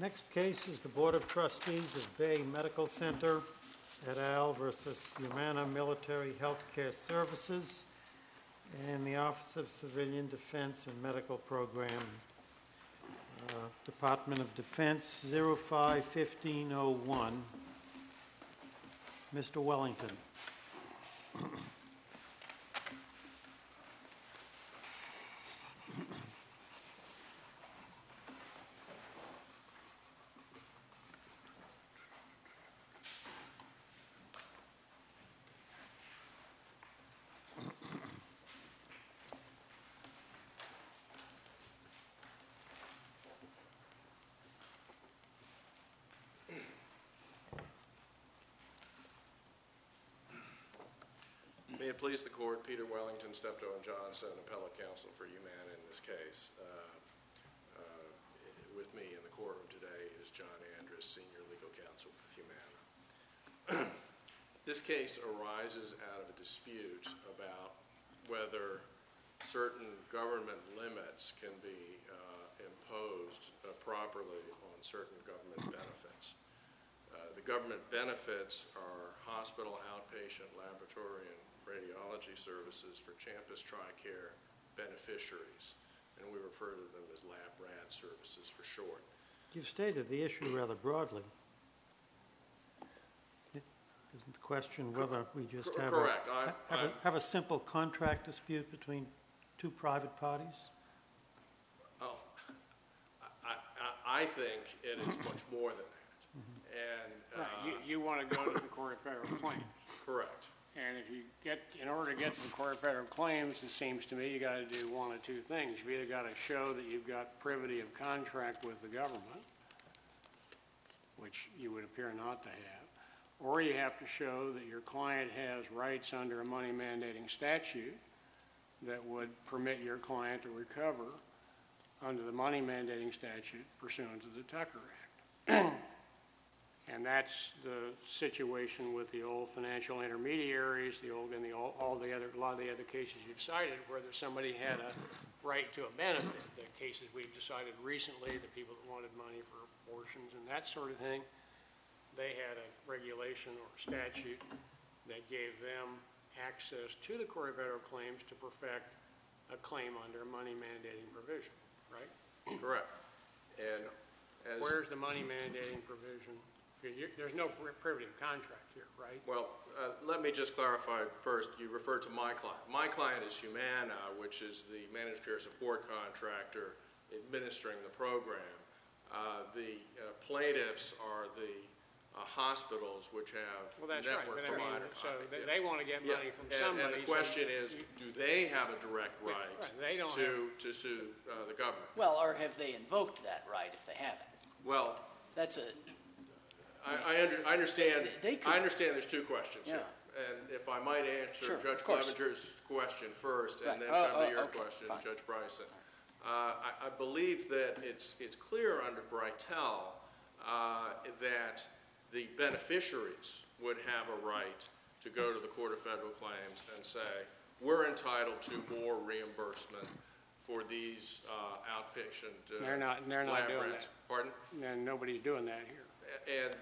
Next case is the Board of Trustees of Bay Medical Center et al. Versus Humana Military Healthcare Services and the Office of Civilian Defense and Medical Program, Department of Defense, 05-1501. Mr. Wellington. May it please the Court, Peter Wellington, Steptoe & Johnson, Appellate Counsel for Humana in this case. With me in the courtroom today is John Andrus, Senior Legal Counsel for Humana. This case arises out of a dispute about whether certain government limits can be imposed properly on certain government benefits. The government benefits are hospital, outpatient, laboratory, and radiology services for Champus TRICARE beneficiaries, and we refer to them as lab-rad services for short. You've stated the issue rather broadly. Isn't the question whether we just have a simple contract dispute between two private parties? Oh, I think it is much more than that. And you want to go to the Court of Federal Claims. Correct. And if you in order to get to the Court of Federal Claims, it seems to me you got to do one of two things. You've either got to show that you've got privity of contract with the government, which you would appear not to have, or you have to show that your client has rights under a money mandating statute that would permit your client to recover under the money mandating statute pursuant to the Tucker Act. And that's the situation with the old financial intermediaries, a lot of the other cases you've cited where somebody had a right to a benefit. The cases we've decided recently, the people that wanted money for abortions and that sort of thing, they had a regulation or statute that gave them access to the Court of Federal Claims to perfect a claim under a money mandating provision, right? Correct. And where's the money mandating provision? There's no privity of contract here, right? Well, let me just clarify first. You referred to my client. My client is Humana, which is the managed care support contractor administering the program. The plaintiffs are the hospitals, which have network provider. So they want to get money from somebody. And the question is, do they have a direct right to sue the government? Well, or have they invoked that right if they haven't? Well, that's a... I understand. I understand there's two questions here, and if I might answer Judge Clevenger's question first, and then come to your question, fine. Judge Bryson. I believe that it's clear under Breitel that the beneficiaries would have a right to go to the Court of Federal Claims and say, we're entitled to more reimbursement for these outpatient they're not doing that. Pardon? And nobody's doing that here. And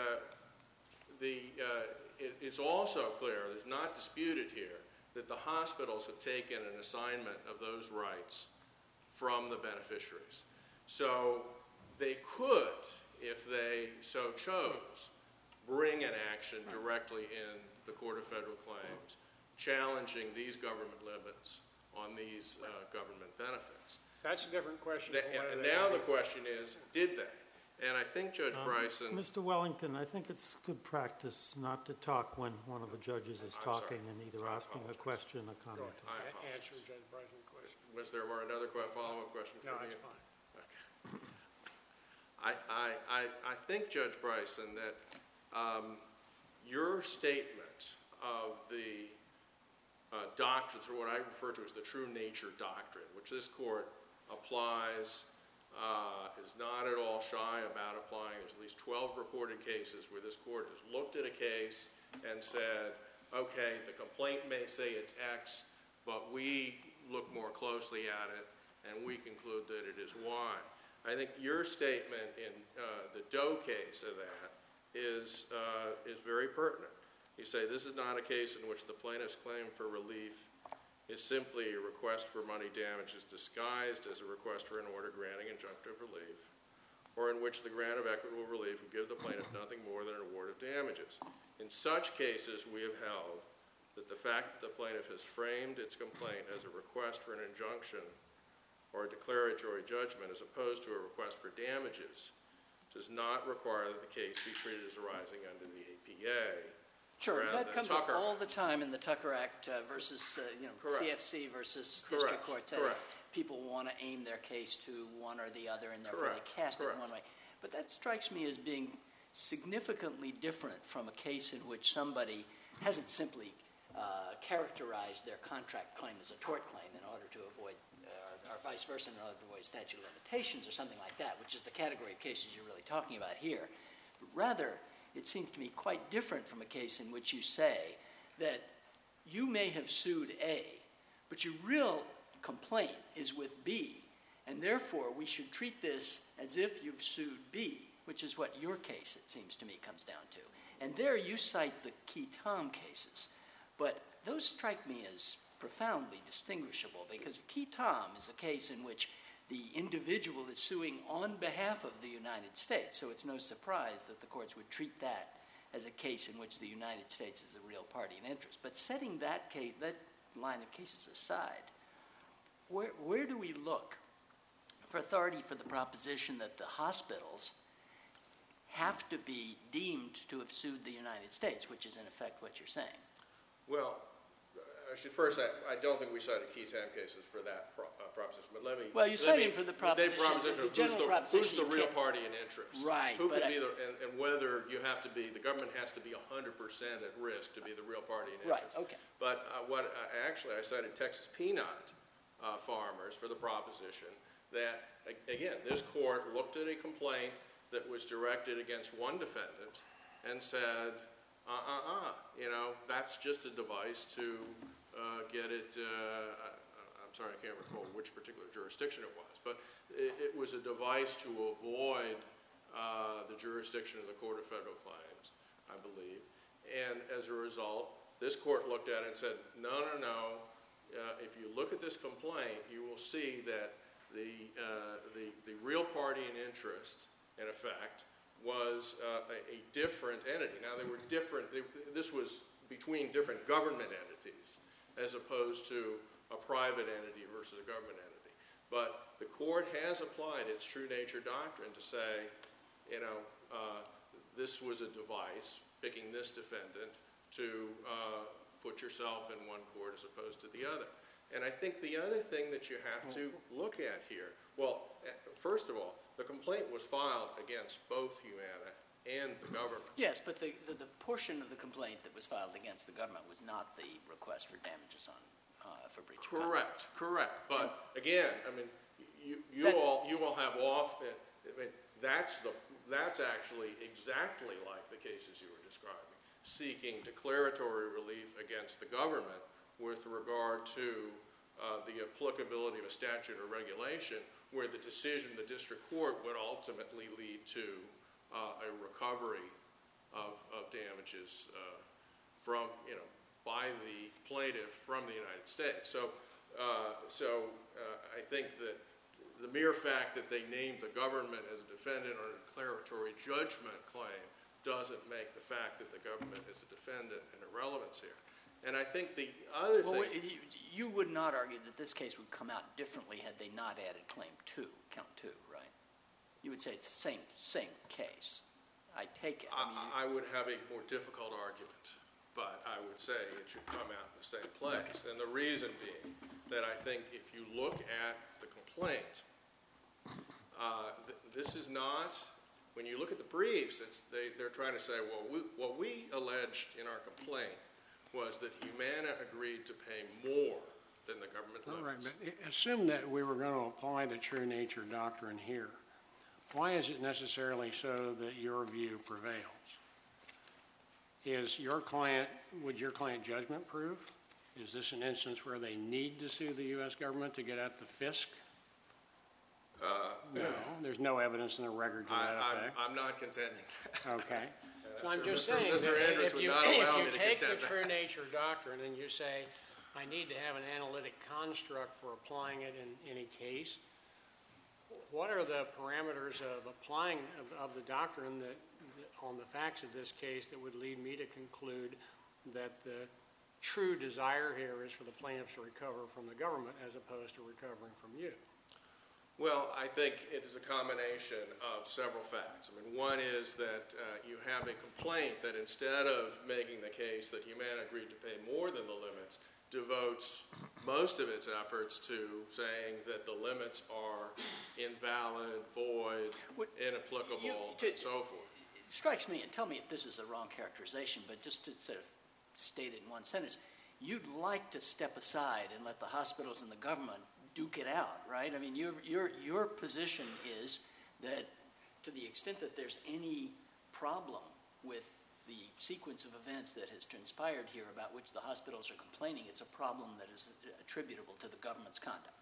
it's also clear, there's not disputed here, that the hospitals have taken an assignment of those rights from the beneficiaries. So they could, if they so chose, bring an action directly in the Court of Federal Claims challenging these government limits on these government benefits. That's a different question. And now the question is, did they? And I think Judge Bryson... Mr. Wellington, I think it's good practice not to talk when one of the judges is talking and either asking a question or comment. Answer Judge Bryson's question. Was there another follow-up question for me? No, that's fine. Okay. I think, Judge Bryson, that your statement of the doctrines, or what I refer to as the true nature doctrine, which this court applies, is not at all shy about applying. There's at least 12 reported cases where this court has looked at a case and said, okay, the complaint may say it's X, but we look more closely at it and we conclude that it is Y. I think your statement in the Doe case of that is very pertinent. You say this is not a case in which the plaintiff's claim for relief is simply a request for money damages disguised as a request for an order granting injunctive relief, or in which the grant of equitable relief would give the plaintiff nothing more than an award of damages. In such cases, we have held that the fact that the plaintiff has framed its complaint as a request for an injunction or a declaratory judgment as opposed to a request for damages does not require that the case be treated as arising under the APA. Sure, rather that than comes up Tucker all Act. the time in the Tucker Act versus, Correct. CFC versus district Correct. courts. Correct. People want to aim their case to one or the other, and therefore Correct. they cast it Correct. in one way. But that strikes me as being significantly different from a case in which somebody hasn't simply characterized their contract claim as a tort claim in order to avoid, or vice versa, in order to avoid statute of limitations or something like that, which is the category of cases you're really talking about here. But rather, it seems to me quite different from a case in which you say that you may have sued A, but your real complaint is with B, and therefore we should treat this as if you've sued B, which is what your case, it seems to me, comes down to. And there you cite the Key Tom cases, but those strike me as profoundly distinguishable, because Key Tom is a case in which the individual is suing on behalf of the United States, so it's no surprise that the courts would treat that as a case in which the United States is a real party in interest. But setting that case, that line of cases aside, where do we look for authority for the proposition that the hospitals have to be deemed to have sued the United States, which is in effect what you're saying? Well, I should first say, I don't think we cited key time cases for that proposition, but let me... Well, you cited for the proposition, the general proposition. Who's the real party in interest? Right. Who can be the, and whether you have to be, the government has to be 100% at risk to be the real party in interest. Right, okay. But I cited Texas peanut farmers for the proposition that, again, this court looked at a complaint that was directed against one defendant and said, that's just a device to get it, I'm sorry, I can't recall which particular jurisdiction it was, but it was a device to avoid the jurisdiction of the Court of Federal Claims, I believe. And as a result, this court looked at it and said, no. If you look at this complaint, you will see that the real party in interest, in effect, was a different entity. Now, they were different. This was between different government entities as opposed to a private entity versus a government entity. But the court has applied its true nature doctrine to say, this was a device, picking this defendant, to put yourself in one court as opposed to the other. And I think the other thing that you have to look at here, well, first of all, the complaint was filed against both Humana and the government. Yes, but the portion of the complaint that was filed against the government was not the request for damages for breach of contract. Correct. But again, I mean, you all have off. I mean, that's actually exactly like the cases you were describing, seeking declaratory relief against the government with regard to the applicability of a statute or regulation, where the decision of the district court would ultimately lead to a recovery of damages from, by the plaintiff from the United States. So I think that the mere fact that they named the government as a defendant on a declaratory judgment claim doesn't make the fact that the government is a defendant an irrelevance here. And I think the other thing... Well, you would not argue that this case would come out differently had they not added count two, right? You would say it's the same case. I take it. I would have a more difficult argument, but I would say it should come out in the same place. Okay. And the reason being that I think if you look at the complaint, this is not... When you look at the briefs, they're trying to say, well, what we alleged in our complaint was that Humana agreed to pay more than the government limits. All right, but assume that we were going to apply the true nature doctrine here. Why is it necessarily so that your view prevails? Would your client judgment proof? Is this an instance where they need to sue the U.S. government to get at the fisc? No, there's no evidence in the record to that effect. I'm not contending. Okay. So I'm just Mr. saying Mr. that Andrus if would you, not allow me if to you take the contend that. true nature doctrine and you say, I need to have an analytic construct for applying it in any case, what are the parameters of applying of the doctrine that, on the facts of this case, that would lead me to conclude that the true desire here is for the plaintiffs to recover from the government as opposed to recovering from you? Well, I think it is a combination of several facts. I mean, one is that you have a complaint that instead of making the case that Humana agreed to pay more than the limits, devotes most of its efforts to saying that the limits are invalid, void, inapplicable, and so forth. It strikes me, and tell me if this is a wrong characterization, but just to sort of state it in one sentence, you'd like to step aside and let the hospitals and the government duke it out, right? I mean, your position is that to the extent that there's any problem with the sequence of events that has transpired here about which the hospitals are complaining, it's a problem that is attributable to the government's conduct.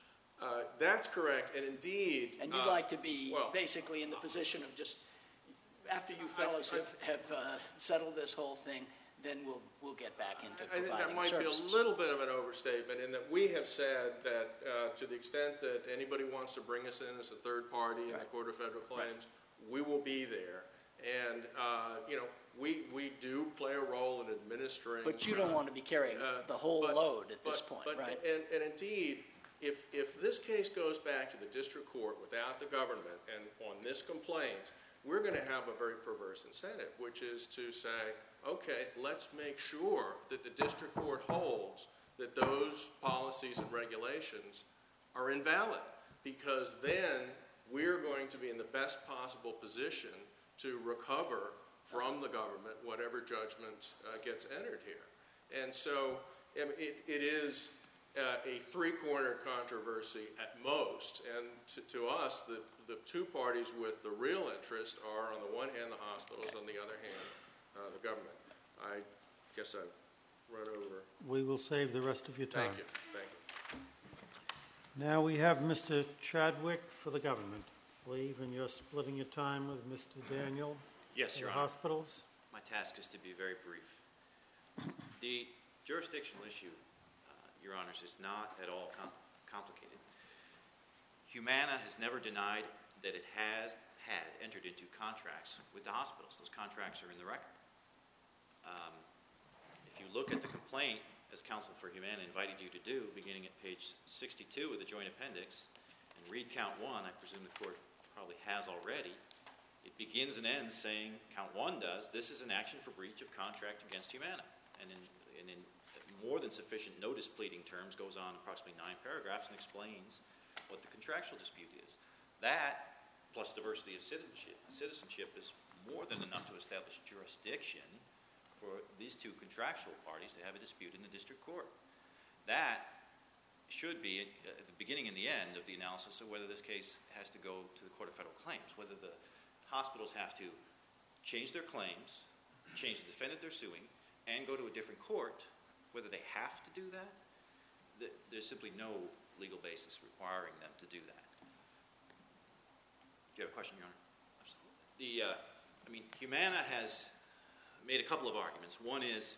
That's correct, and indeed... And you'd like to be basically in the position of just, after you fellows have settled this whole thing, then we'll get back into providing services. I think that might be a little bit of an overstatement in that we have said that to the extent that anybody wants to bring us in as a third party in the Court of Federal Claims, we will be there. And, you know, we do play a role in administering... But you don't want to be carrying the whole load at this point, right? And indeed, if this case goes back to the district court without the government and on this complaint, we're going to have a very perverse incentive, which is to say, okay, let's make sure that the district court holds that those policies and regulations are invalid, because then we're going to be in the best possible position to recover from the government whatever judgment gets entered here. And so it is a three-corner controversy at most, and to us, the two parties with the real interest are, on the one hand, the hospitals, on the other hand, the government. I guess I've run over. We will save the rest of your time. Thank you. Thank you. Now we have Mr. Chadwick for the government. I believe, and you're splitting your time with Mr. Daniel. Yes, Your the Honor. Hospitals. My task is to be very brief. The jurisdictional issue, Your Honors, is not at all complicated. Humana has never denied that it had entered into contracts with the hospitals. Those contracts are in the record. If you look at the complaint, as Counsel for Humana invited you to do, beginning at page 62 of the joint appendix, and read count 1, I presume the court probably has already, it begins and ends saying, count 1 does, this is an action for breach of contract against Humana. And in more than sufficient notice pleading terms, goes on approximately 9 paragraphs and explains what the contractual dispute is. That, plus diversity of citizenship is more than enough to establish jurisdiction for these two contractual parties to have a dispute in the district court. That should be at the beginning and the end of the analysis of whether this case has to go to the Court of Federal Claims, whether the hospitals have to change their claims, change the defendant they're suing, and go to a different court, whether they have to do that. There's simply no legal basis requiring them to do that. Do you have a question, Your Honor? Absolutely. Humana has made a couple of arguments. One is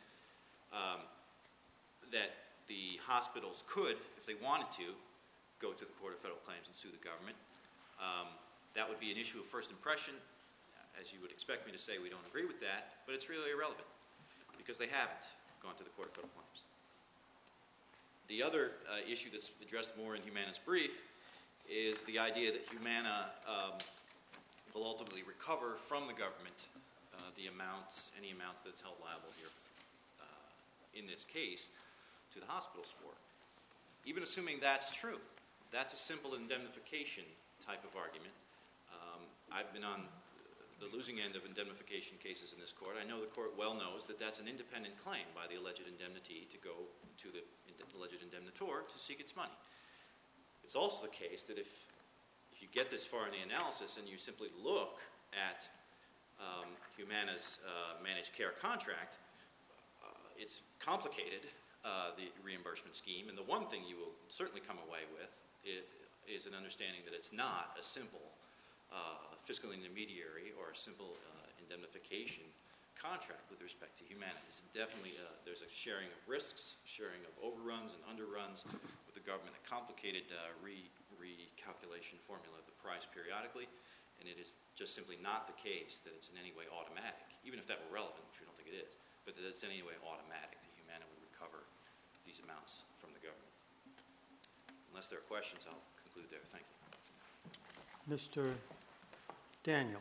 that the hospitals could, if they wanted to, go to the Court of Federal Claims and sue the government. That would be an issue of first impression. As you would expect me to say, we don't agree with that, but it's really irrelevant because they haven't gone to the Court of Federal Claims. The other issue that's addressed more in Humana's brief is the idea that Humana will ultimately recover from the government any amounts that's held liable here in this case to the hospitals for. Even assuming that's true, that's a simple indemnification type of argument. I've been on the losing end of indemnification cases in this court. I know the court well knows that that's an independent claim by the alleged indemnity to go to the alleged indemnitor to seek its money. It's also the case that if you get this far in the analysis and you simply look at Humana's managed care contract, it's complicated, the reimbursement scheme, and the one thing you will certainly come away with is an understanding that it's not a simple fiscal intermediary or a simple indemnification contract with respect to Humana. It's definitely, there's a sharing of risks, sharing of overruns and underruns with the government, a complicated recalculation formula of the price periodically, and it is just simply not the case that it's in any way automatic, even if that were relevant, which we don't think it is, but that it's in any way automatic that Humana would recover these amounts from the government. Unless there are questions, I'll conclude there. Thank you. Mr. Daniel.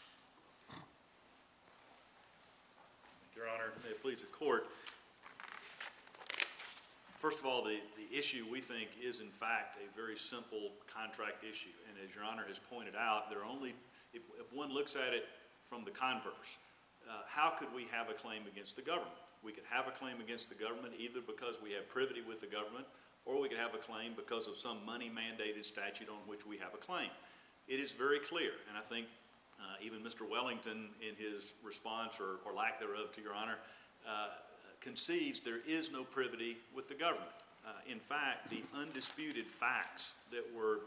Your Honor, may it please the court. First of all, the issue we think is in fact a very simple contract issue. And as Your Honor has pointed out, there are only, if one looks at it from the converse, how could we have a claim against the government? We could have a claim against the government either because we have privity with the government, or we could have a claim because of some money-mandated statute on which we have a claim. It is very clear, and I think even Mr. Wellington, in his response or lack thereof to Your Honor, concedes there is no privity with the government. In fact, the undisputed facts that were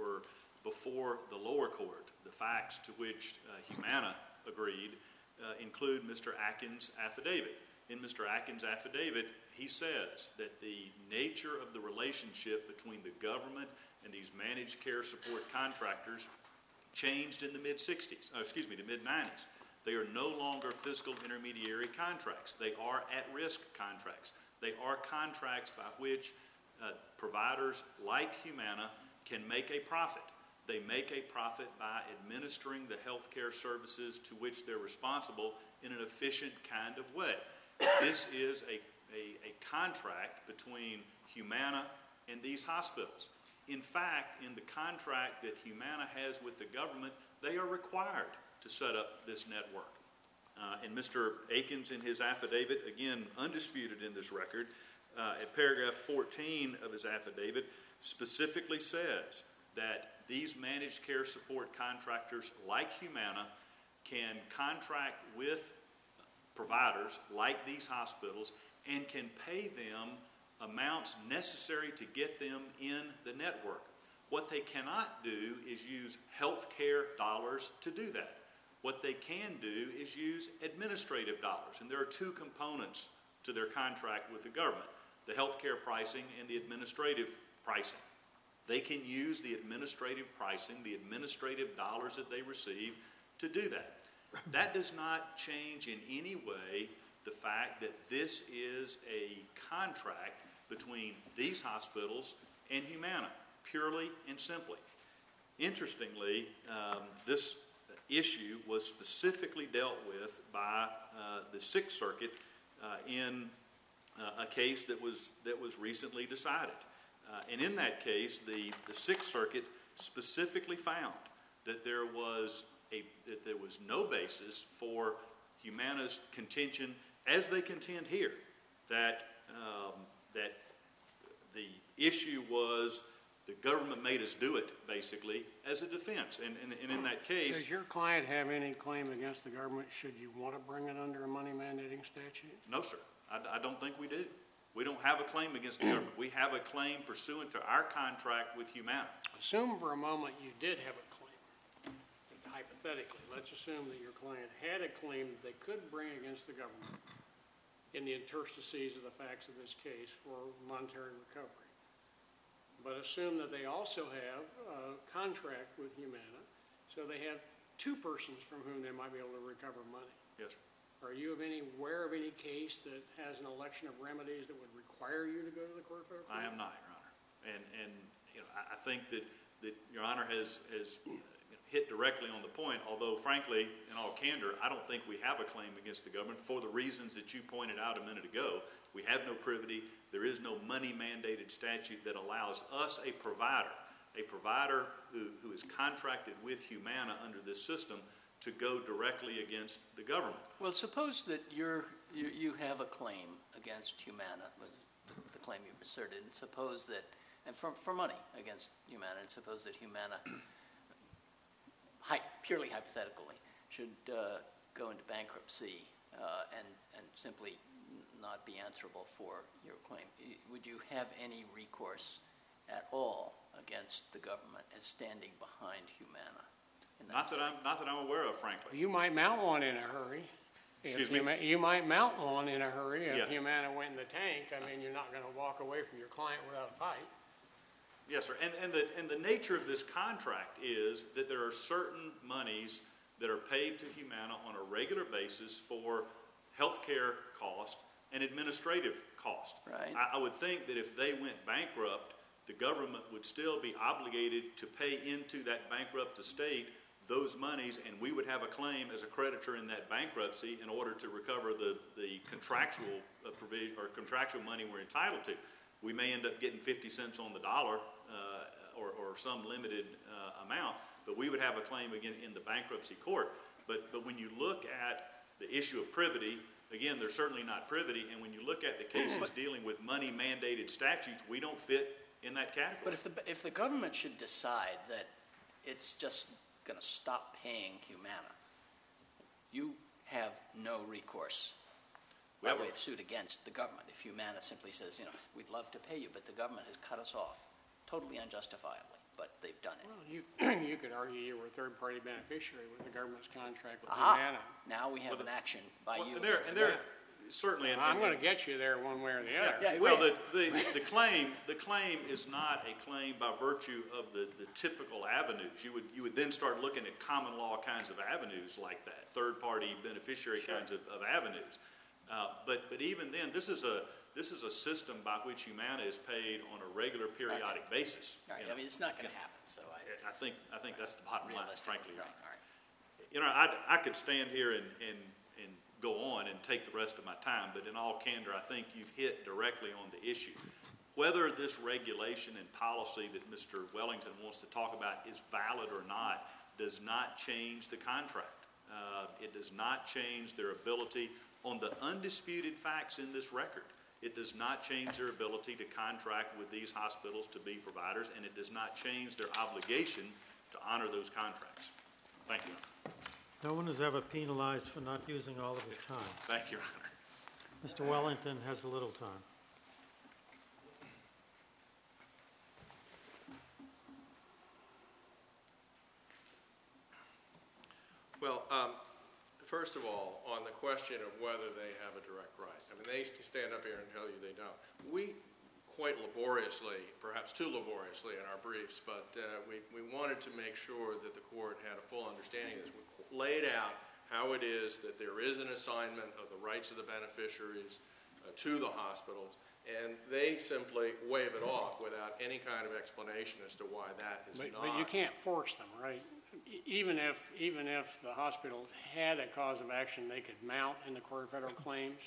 before the lower court, the facts to which Humana agreed, include Mr. Atkins' affidavit. In Mr. Atkins' affidavit, he says that the nature of the relationship between the government and these managed care support contractors changed in the the mid-90s. They are no longer fiscal intermediary contracts. They are at-risk contracts. They are contracts by which providers like Humana can make a profit. They make a profit by administering the health care services to which they're responsible in an efficient kind of way. This is a contract between Humana and these hospitals. In fact, in the contract that Humana has with the government, they are required to set up this network. And Mr. Atkins, in his affidavit, again, undisputed in this record, at paragraph 14 of his affidavit, specifically says that these managed care support contractors like Humana can contract with providers like these hospitals and can pay them amounts necessary to get them in the network. What they cannot do is use health care dollars to do that. What they can do is use administrative dollars, and there are two components to their contract with the government, the health care pricing and the administrative pricing. They can use the administrative pricing, the administrative dollars that they receive, to do that. That does not change in any way the fact that this is a contract between these hospitals and Humana, purely and simply. Interestingly, this issue was specifically dealt with by the Sixth Circuit in a case that was recently decided. And in that case, the Sixth Circuit specifically found that there was no basis for Humana's contention, as they contend here, that the issue was the government made us do it, basically, as a defense. And in that case... Does your client have any claim against the government should you want to bring it under a money mandating statute? No, sir. I don't think we do. We don't have a claim against the government. We have a claim pursuant to our contract with Humana. Assume for a moment you did have a claim. Hypothetically, let's assume that your client had a claim that they could bring against the government in the interstices of the facts of this case for monetary recovery. But assume that they also have a contract with Humana, so they have two persons from whom they might be able to recover money. Yes, sir. Are you aware of any case that has an election of remedies that would require you to go to the Court of Federal Claims? I am not, Your Honor. And you know, I think that Your Honor has hit directly on the point, although frankly, in all candor, I don't think we have a claim against the government for the reasons that you pointed out a minute ago. We have no privity. There is no money-mandated statute that allows us, a provider who is contracted with Humana under this system, to go directly against the government. Well, suppose that you have a claim against Humana, the claim you've asserted, and suppose that, and for money against Humana, and suppose that Humana, purely hypothetically, should go into bankruptcy and simply not be answerable for your claim. Would you have any recourse at all against the government as standing behind Humana? in Not that I'm aware of, frankly. You might mount one in a hurry. Excuse me? You might mount one in a hurry if Yeah. Humana went in the tank. I mean, you're not going to walk away from your client without a fight. Yes, sir. And the nature of this contract is that there are certain monies that are paid to Humana on a regular basis for healthcare cost and administrative cost. Right. I would think that if they went bankrupt, the government would still be obligated to pay into that bankrupt estate those monies, and we would have a claim as a creditor in that bankruptcy in order to recover the contractual provision or contractual money we're entitled to. We may end up getting 50 cents on the dollar or some limited amount, but we would have a claim again in the bankruptcy court. But when you look at the issue of privity, again, they're certainly not privity, and when you look at the cases dealing with money-mandated statutes, we don't fit in that category. But if the government should decide that it's just going to stop paying Humana, you have no recourse by way of suit against the government. If Humana simply says, we'd love to pay you, but the government has cut us off, totally unjustifiably, but they've done it. Well, you could argue you were a third-party beneficiary with the government's contract with Aha! Humana. Now we have an action by you. And there certainly, I'm going to get you there one way or the other. Yeah, well, wait. the claim is not a claim by virtue of the typical avenues. You would then start looking at common law kinds of avenues like that, third-party beneficiary kinds of avenues. But even then, this is a system by which Humana is paid on a regular periodic basis. All right. I mean, it's not going to happen. So I think that's the bottom line, frankly. Right. All right. I could stand here and go on and take the rest of my time, but in all candor, I think you've hit directly on the issue. Whether this regulation and policy that Mr. Wellington wants to talk about is valid or not does not change the contract. It does not change their ability on the undisputed facts in this record. It does not change their ability to contract with these hospitals to be providers, and it does not change their obligation to honor those contracts. Thank you. No one is ever penalized for not using all of his time. Thank you, Your Honor. Mr. Wellington has a little time. Well, first of all, on the question of whether they have a direct right, I mean, they stand up here and tell you they don't. We quite laboriously, perhaps too laboriously in our briefs, but we wanted to make sure that the court had a full understanding of this. We laid out how it is that there is an assignment of the rights of the beneficiaries to the hospitals, and they simply wave it off without any kind of explanation as to why that is not. But you can't force them, right? Even if the hospitals had a cause of action they could mount in the Court of Federal Claims,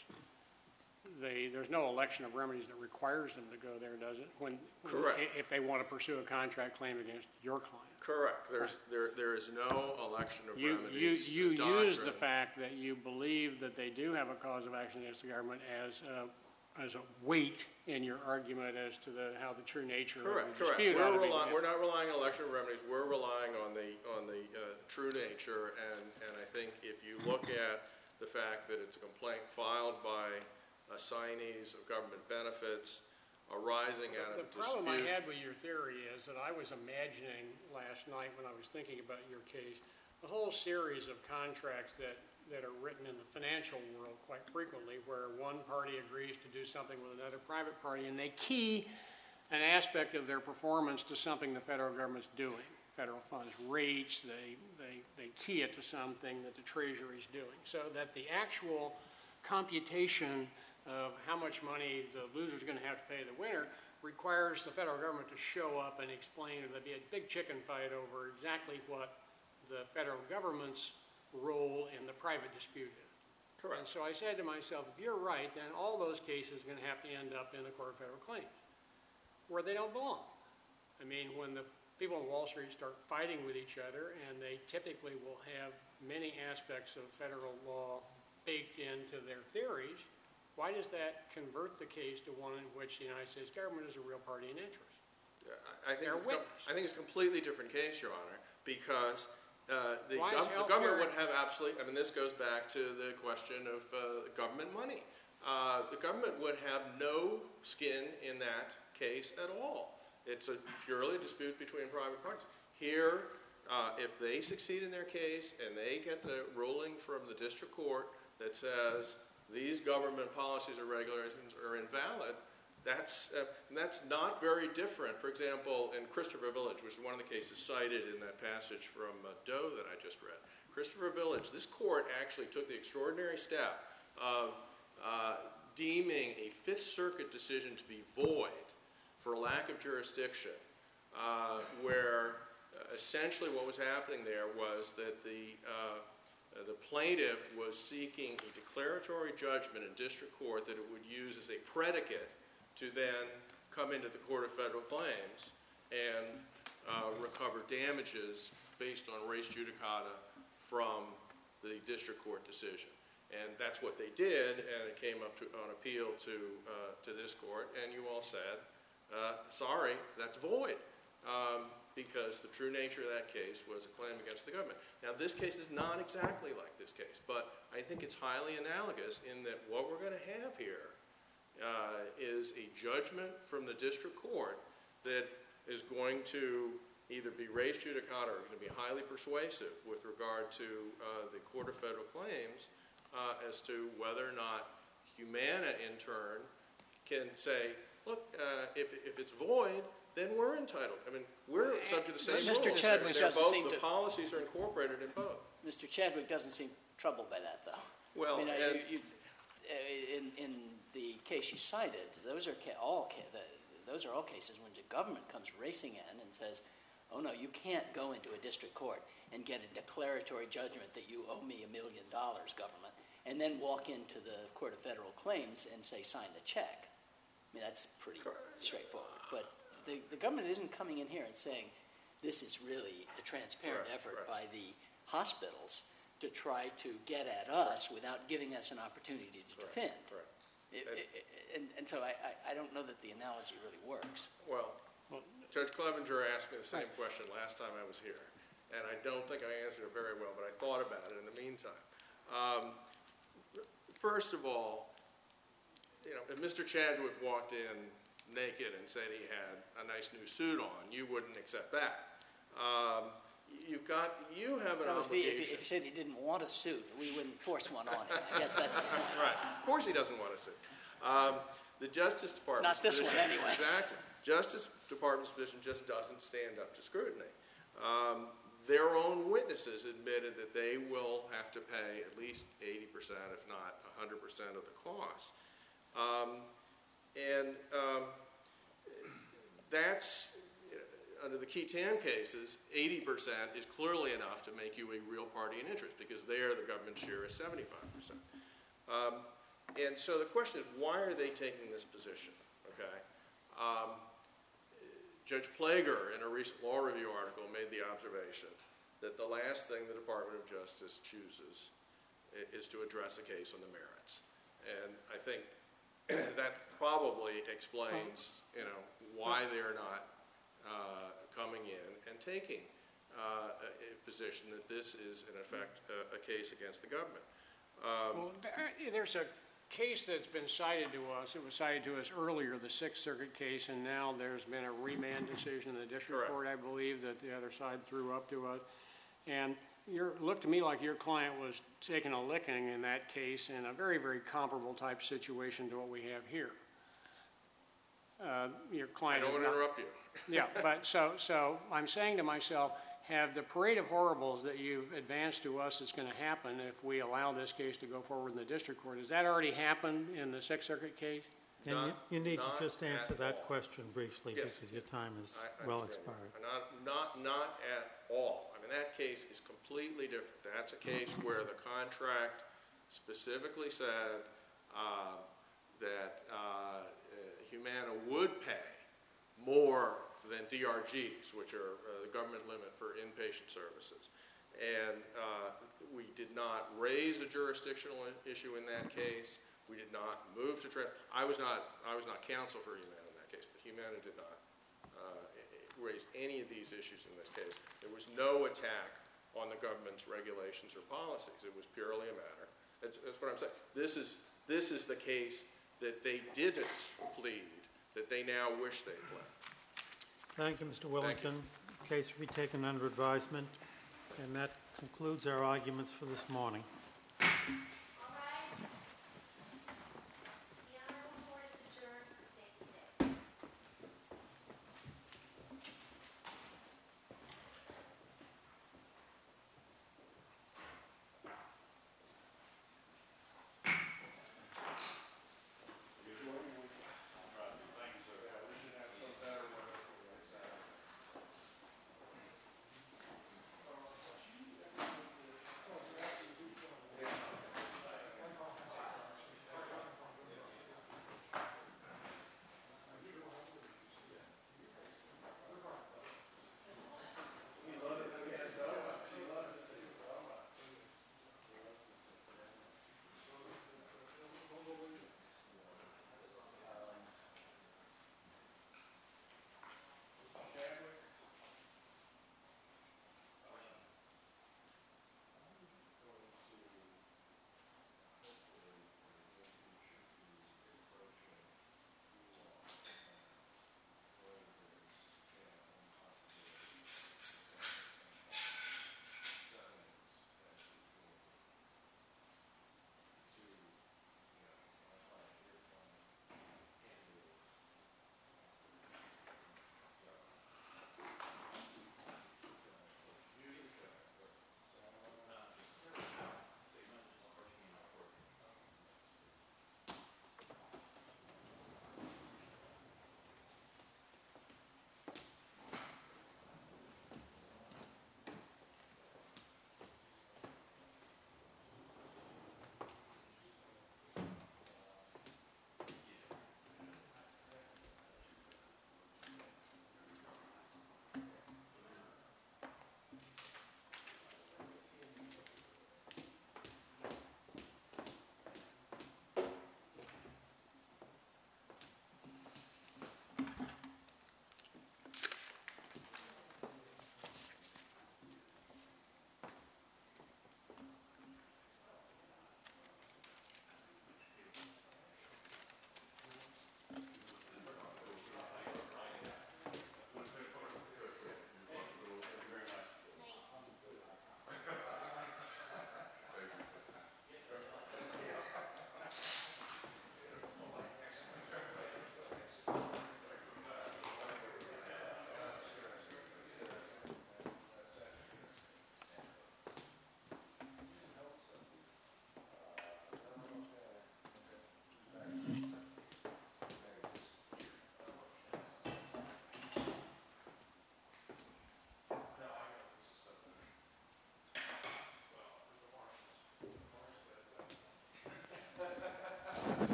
there's no election of remedies that requires them to go there, does it? Correct. If they want to pursue a contract claim against your client. Correct. There is no election of remedies. You use doctrine. the fact that you believe that they do have a cause of action against the government as a weight in your argument as to how the true nature of the dispute ought to be. We're not relying on election of remedies. We're relying on the true nature, and I think if you look at the fact that it's a complaint filed by assignees of government benefits arising out of a dispute. The problem I had with your theory is that I was imagining last night when I was thinking about your case, the whole series of contracts that are written in the financial world quite frequently where one party agrees to do something with another private party and they key an aspect of their performance to something the federal government's doing. Federal funds rates, they key it to something that the Treasury's doing, so that the actual computation of how much money the loser's going to have to pay the winner requires the federal government to show up and explain, or there'd be a big chicken fight over exactly what the federal government's role in the private dispute is. Correct. And so I said to myself, if you're right, then all those cases are going to have to end up in the Court of Federal Claims, where they don't belong. I mean, when the people on Wall Street start fighting with each other, and they typically will have many aspects of federal law baked into their theories, why does that convert the case to one in which the United States government is a real party in interest? I think it's a completely different case, Your Honor, because the government would have absolutely, I mean, this goes back to the question of government money. The government would have no skin in that case at all. It's a purely dispute between private parties. Here, if they succeed in their case and they get the ruling from the district court that says these government policies or regulations are invalid, that's not very different. For example, in Christopher Village, which is one of the cases cited in that passage from Doe that I just read, Christopher Village, this court actually took the extraordinary step of deeming a Fifth Circuit decision to be void for lack of jurisdiction, where essentially what was happening there was that the plaintiff was seeking a declaratory judgment in district court that it would use as a predicate to then come into the Court of Federal Claims and recover damages based on res judicata from the district court decision. And that's what they did, and it came up on appeal to this court, and you all said, sorry, that's void, because the true nature of that case was a claim against the government. Now, this case is not exactly like this case, but I think it's highly analogous in that what we're going to have here is a judgment from the district court that is going to either be res judicata or going to be highly persuasive with regard to the Court of Federal Claims as to whether or not Humana, in turn, can say, look, if it's void, then we're entitled. I mean, we're subject to the same rules. Mr. Chadwick doesn't seem to... The policies are incorporated in both. Cmr. Chadwick doesn't seem troubled by that, though. Well, I mean, in the case you cited, those are all cases when the government comes racing in and says, oh, no, you can't go into a district court and get a declaratory judgment that you owe me $1 million, government, and then walk into the Court of Federal Claims and say, sign the check. I mean, that's pretty straightforward. But the government isn't coming in here and saying, this is really a transparent effort by the hospitals to try to get at us without giving us an opportunity to defend. And so I don't know that the analogy really works. Well, Judge Clevenger asked me the same question last time I was here, and I don't think I answered it very well, but I thought about it in the meantime. First of all, if Mr. Chadwick walked in naked and said he had a nice new suit on, you wouldn't accept that. You have an obligation. If he said he didn't want a suit, we wouldn't force one on him. I guess that's the point. Right. Of course he doesn't want a suit. The Justice Department... Not this one, anyway. Exactly. Justice Department's position just doesn't stand up to scrutiny. Their own witnesses admitted that they will have to pay at least 80%, if not 100% of the cost. That's, under the Keaton cases, 80% is clearly enough to make you a real party in interest, because there the government share is 75%. And so the question is, why are they taking this position? Okay. Judge Plager, in a recent law review article, made the observation that the last thing the Department of Justice chooses is to address a case on the merits. And I think that probably explains, why they're not coming in and taking a position that this is, in effect, a case against the government. Well, there's a case that's been cited to us. It was cited to us earlier, the Sixth Circuit case, and now there's been a remand decision in the district court, I believe, that the other side threw up to us. And it looked to me like your client was taking a licking in that case in a very, very comparable type situation to what we have here. Your client... I don't want to interrupt you. Yeah, but so I'm saying to myself, have the parade of horribles that you've advanced to us is going to happen if we allow this case to go forward in the district court. Has that already happened in the Sixth Circuit case? And you need to just answer that question briefly, because your time is well expired. Not at all. I mean, that case is completely different. That's a case where the contract specifically said that Humana would pay more than DRGs, which are the government limit for inpatient services. And we did not raise a jurisdictional issue in that case. We did not move to I was not counsel for Humana in that case, but Humana did not raise any of these issues in this case. There was no attack on the government's regulations or policies. It was purely a matter. That's what I'm saying. This is the case that they didn't plead, that they now wish they pled. Thank you, Mr. Willington. Case will be taken under advisement, and that concludes our arguments for this morning.